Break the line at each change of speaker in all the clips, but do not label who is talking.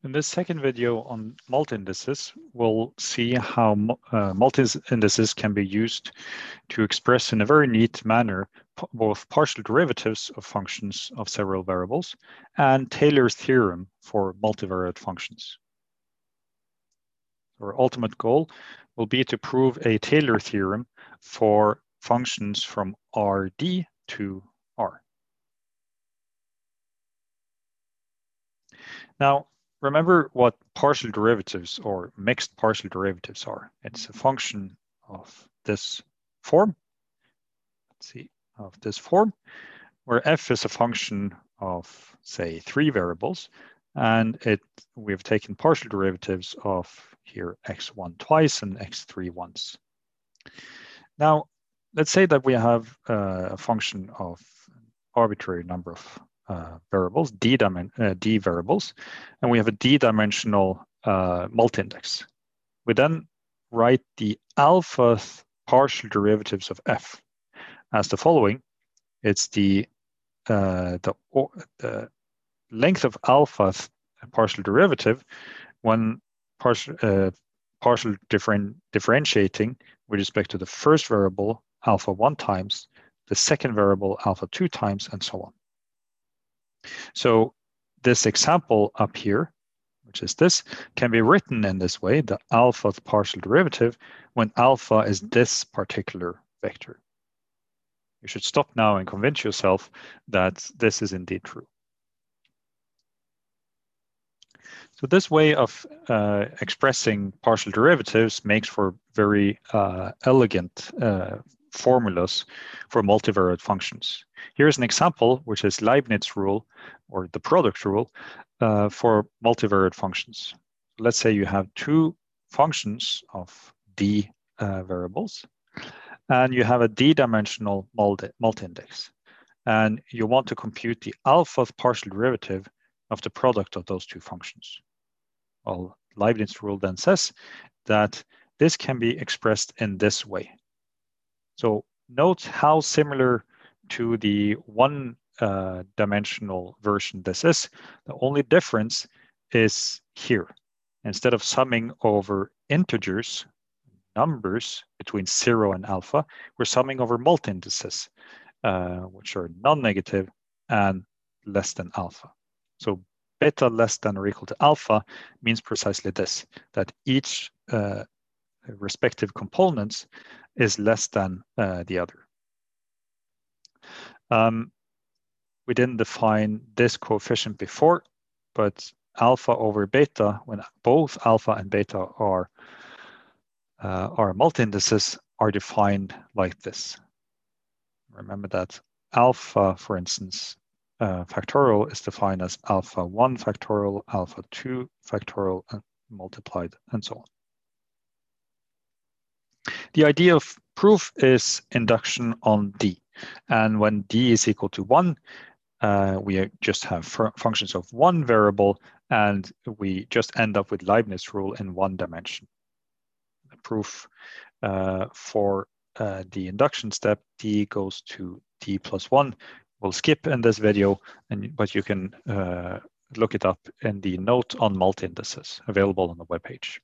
In this second video on multi-indices, we'll see how multi-indices can be used to express in a very neat manner both partial derivatives of functions of several variables and Taylor's theorem for multivariate functions. Our ultimate goal will be to prove a Taylor theorem for functions from Rd to R. Now, remember what partial derivatives or mixed partial derivatives are. It's a function of this form. Let's see, of this form, where f is a function of, say, 3 variables, and we've taken partial derivatives of here x1 twice and x3 once. Now, let's say that we have a function of arbitrary number of variables, d variables, and we have a d-dimensional multi-index. We then write the alphath partial derivatives of f as the following. It's the length of alphath partial derivative when partial differentiating with respect to the first variable alpha 1 times, the second variable alpha 2 times, and so on. So this example up here, which is this, can be written in this way: the alphath partial derivative when alpha is this particular vector. You should stop now and convince yourself that this is indeed true. So this way of expressing partial derivatives makes for very elegant formulas for multivariate functions. Here's an example, which is Leibniz rule, or the product rule, for multivariate functions. Let's say you have 2 functions of d variables, and you have a d-dimensional multi-index, and you want to compute the alphath partial derivative of the product of those 2 functions. Well, Leibniz rule then says that this can be expressed in this way. So note how similar to the one-dimensional version this is. The only difference is here. Instead of summing over integers, numbers between 0 and alpha, we're summing over multi-indices, which are non-negative and less than alpha. So beta less than or equal to alpha means precisely this, that each respective components is less than the other. We didn't define this coefficient before, but alpha over beta, when both alpha and beta are multi-indices, are defined like this. Remember that alpha, for instance, factorial is defined as alpha 1 factorial, alpha 2 factorial, and multiplied, and so on. The idea of proof is induction on d. And when d is equal to 1, we just have functions of 1 variable, and we just end up with Leibniz rule in 1 dimension. The proof for the induction step, d goes to d plus 1. We'll skip in this video, but you can look it up in the note on multi-indices available on the webpage.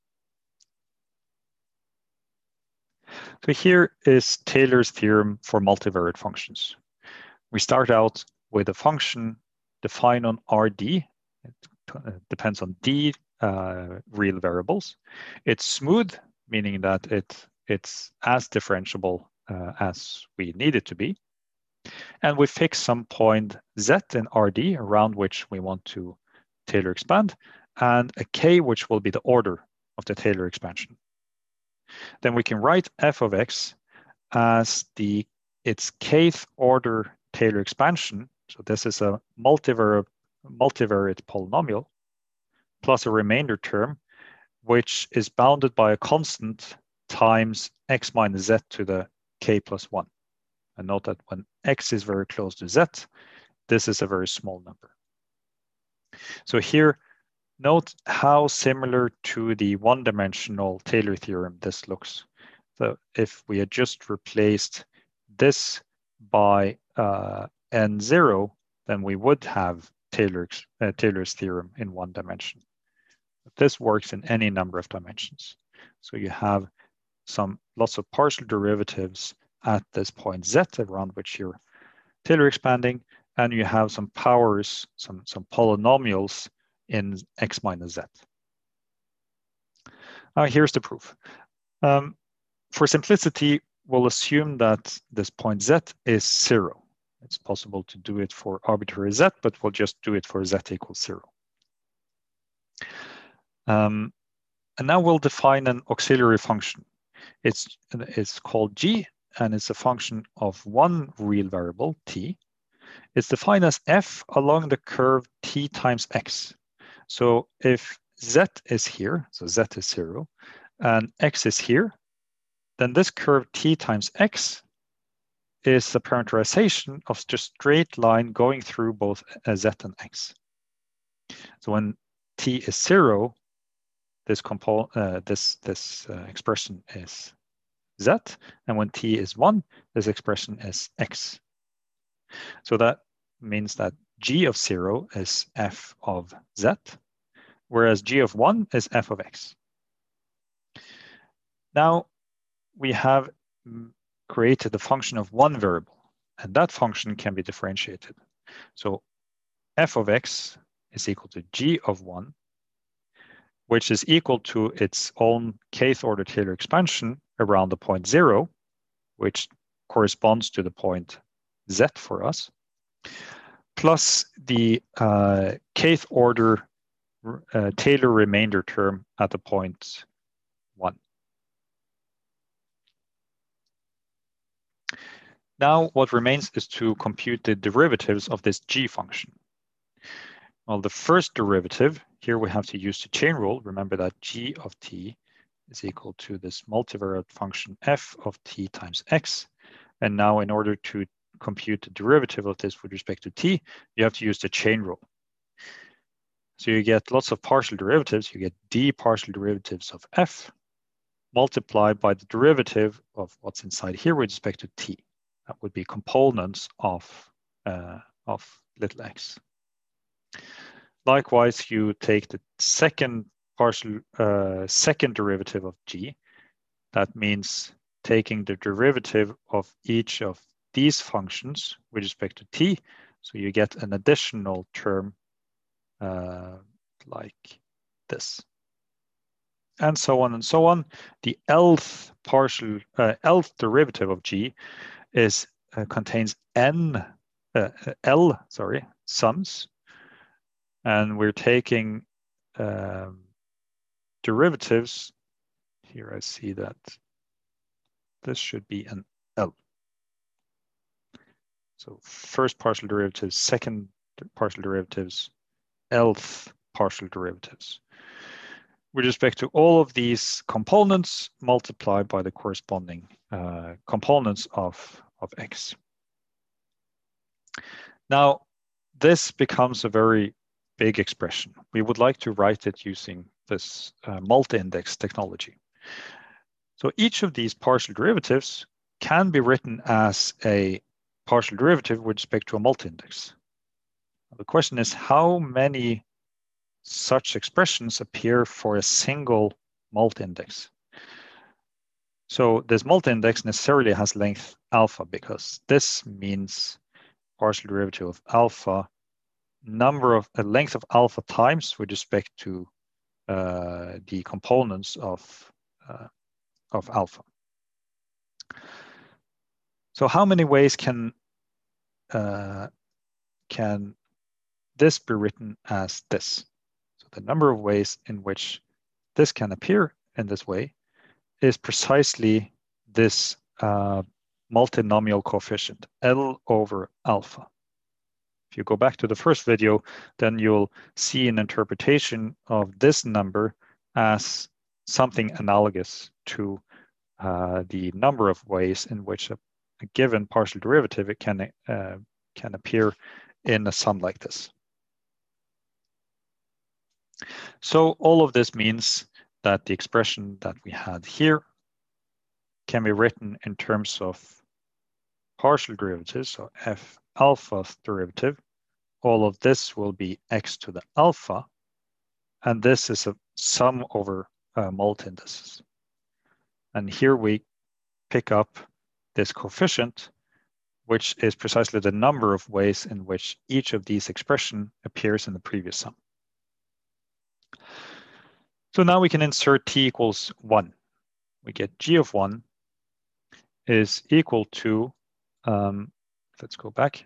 So here is Taylor's theorem for multivariate functions. We start out with a function defined on Rd. It depends on d real variables. It's smooth, meaning that it's as differentiable as we need it to be. And we fix some point z in Rd around which we want to Taylor expand, and a k which will be the order of the Taylor expansion. Then we can write f of x as its kth order Taylor expansion. So this is a multivariate polynomial plus a remainder term, which is bounded by a constant times x minus z to the k plus 1. And note that when x is very close to z, this is a very small number. So here, note how similar to the one-dimensional Taylor theorem this looks. So if we had just replaced this by n0, then we would have Taylor's theorem in 1 dimension. This works in any number of dimensions. So you have lots of partial derivatives at this point z around which you're Taylor expanding, and you have some powers, some polynomials in x minus z. Here's the proof. For simplicity, we'll assume that this point z is 0. It's possible to do it for arbitrary z, but we'll just do it for z equals 0. And now we'll define an auxiliary function. It's called g, and it's a function of one real variable, t. It's defined as f along the curve t times x. So if z is here, so z is 0, and x is here, then this curve t times x is a parameterization of just straight line going through both z and x. So when t is 0, this expression is z, and when t is 1, this expression is x. So that means that g of 0 is f of z, whereas g of 1 is f of x. Now we have created a function of one variable, and that function can be differentiated. So f of x is equal to g of 1, which is equal to its own kth order Taylor expansion around the point 0, which corresponds to the point z for us, plus the kth order Taylor remainder term at the point 1. Now what remains is to compute the derivatives of this g function. Well, the first derivative, here we have to use the chain rule. Remember that g of t is equal to this multivariate function f of t times x. And now in order to compute the derivative of this with respect to t, you have to use the chain rule. So you get lots of partial derivatives. You get d partial derivatives of f multiplied by the derivative of what's inside here with respect to t. That would be components of little x. Likewise, you take the second derivative of g. That means taking the derivative of each of these functions with respect to t. So you get an additional term like this. And so on and so on. The lth derivative of g contains sums, and we're taking derivatives. Here I see that this should be an L. So first partial derivatives, second partial derivatives, lth partial derivatives. With respect to all of these components multiplied by the corresponding components of x. Now, this becomes a very big expression. We would like to write it using this multi-index technology. So each of these partial derivatives can be written as a partial derivative with respect to a multi-index. The question is, how many such expressions appear for a single multi-index? So this multi-index necessarily has length alpha, because this means partial derivative of alpha, length of alpha times with respect to the components of alpha. So how many ways can this be written as this? So the number of ways in which this can appear in this way is precisely this multinomial coefficient, L over alpha. If you go back to the first video, then you'll see an interpretation of this number as something analogous to the number of ways in which a given partial derivative can appear in a sum like this. So all of this means that the expression that we had here can be written in terms of partial derivatives, so f alpha derivative. All of this will be x to the alpha, and this is a sum over multi-indices. And here we pick up this coefficient, which is precisely the number of ways in which each of these expressions appears in the previous sum. So now we can insert t equals 1. We get g of 1 is equal to, let's go back,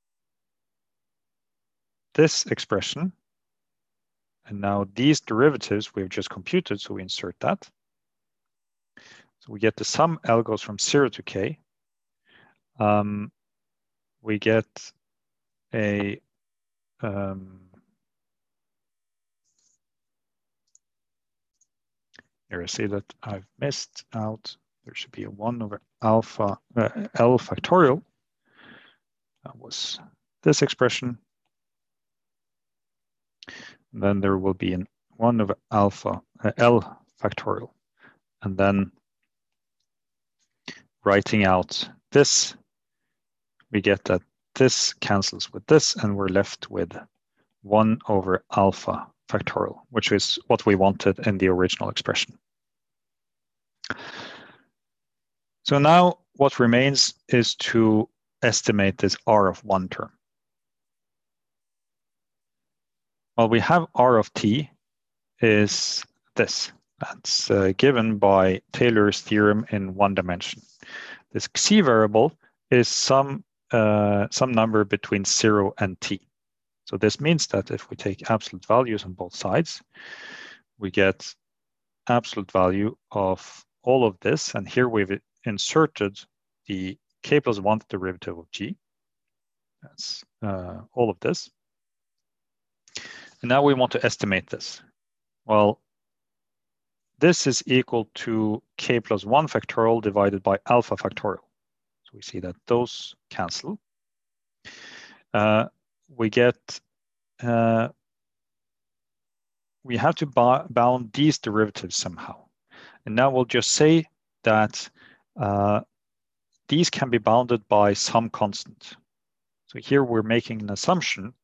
this expression. And now these derivatives we've just computed, so we insert that. So we get the sum L goes from 0 to k. We get a here I see that I've missed out. There should be a 1 over alpha L factorial. That was this expression. And then there will be an 1 over alpha L factorial. And then writing out this, we get that this cancels with this, and we're left with 1 over alpha factorial, which is what we wanted in the original expression. So now what remains is to estimate this R of 1 term. Well, we have R of t is this. That's given by Taylor's theorem in one dimension. This xi variable is some number between 0 and t. So this means that if we take absolute values on both sides, we get absolute value of all of this. And here we've inserted the k plus 1 derivative of g. That's all of this. And now we want to estimate this. Well, this is equal to k plus 1 factorial divided by alpha factorial. So we see that those cancel. We get, we have to bound these derivatives somehow. And now we'll just say that these can be bounded by some constant. So here we're making an assumption,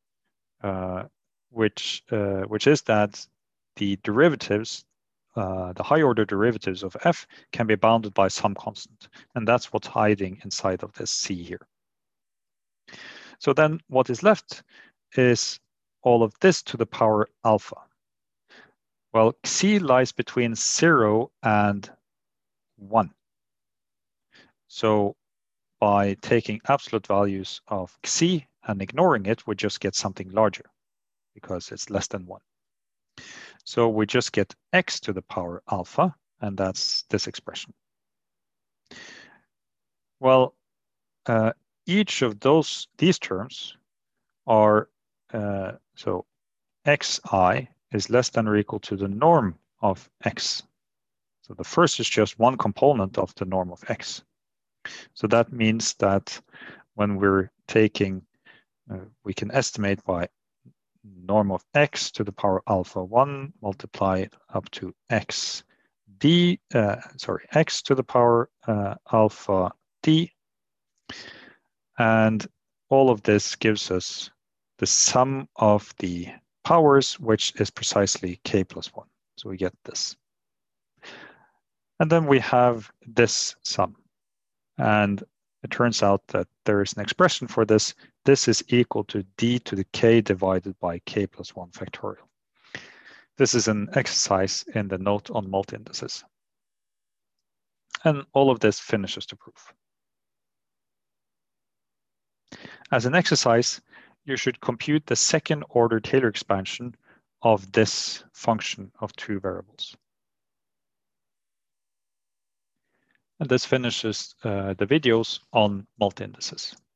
which is that the derivatives, the high order derivatives of f can be bounded by some constant. And that's what's hiding inside of this c here. So then what is left is all of this to the power alpha. Well, xi lies between 0 and 1. So by taking absolute values of xi and ignoring it, we just get something larger because it's less than 1. So we just get x to the power alpha, and that's this expression. Well, each of these terms are, so xi is less than or equal to the norm of x. So the first is just one component of the norm of x. So that means that when we're taking, we can estimate by norm of x to the power alpha 1 multiplied up to x to the power alpha d. And all of this gives us the sum of the powers, which is precisely k plus 1. So we get this. And then we have this sum. And it turns out that there is an expression for this. This is equal to d to the k divided by k plus 1 factorial. This is an exercise in the note on multi-indices. And all of this finishes the proof. As an exercise, you should compute the second order Taylor expansion of this function of two variables. And this finishes the videos on multi-indices.